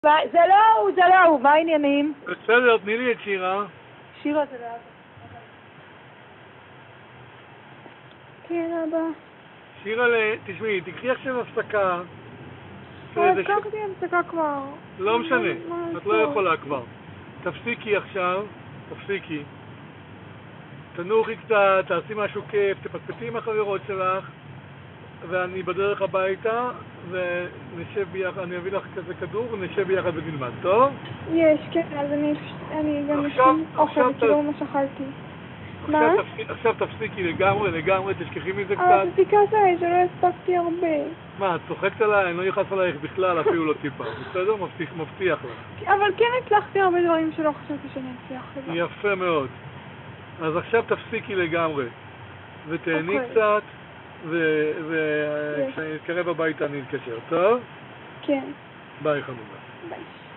זה לא הוא, מה העניינים? בסדר, תני לי את שירה. שירה זה לאבא. כן, אבא. שירה, תשמעי, תקחי עכשיו הפסקה. לקחתי הפסקה כבר. לא משנה, את לא יכולה כבר. תפסיקי עכשיו, תפסיקי. תנוחי קצת, תעשי משהו כיף, תפטפטי עם החברות שלך, ואני בדרך הביתה, ונשב ביחד, אני אביא לך כזה כדור, ונשב ביחד ונלמד, טוב? יש, כן, אז אני גם אשכים אוכל, כאילו מה שאכלתי. מה? עכשיו תפסיקי לגמרי, תשכחי מזה קצת. אבל זה כזה, שלא הספקתי הרבה. מה, את צוחקת עליי? אני לא נכנס עלייך בכלל, אפילו לא טיפה. בסדר? מבטיח לך. אבל כן הצלחתי הרבה דברים שלא חשבתי שאני אצליח. יפה מאוד. אז עכשיו תפסיקי לגמרי. ותהני קצת, וכשאני אתקרב הביתה אני אתקשר, טוב? כן. ביי חמודה. ביי.